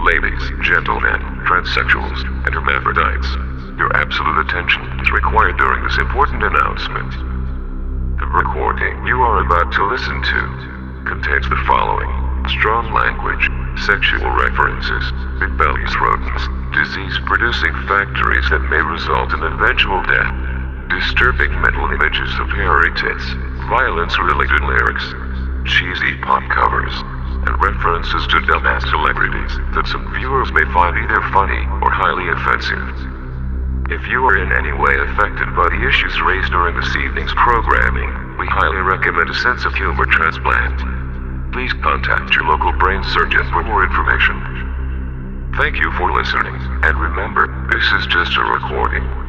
Ladies, gentlemen, transsexuals, and hermaphrodites, your absolute attention is required during this important announcement. The recording you are about to listen to contains the following strong language, sexual references, rebellious rodents, disease-producing factories that may result in eventual death, disturbing mental images of hairy tits, violence-related lyrics, cheesy pop covers, and references to dumbass celebrities that some viewers may find either funny or highly offensive. If you are in any way affected by the issues raised during this evening's programming, we highly recommend a sense of humor transplant. Please contact your local brain surgeon for more information. Thank you for listening, and remember, this is just a recording.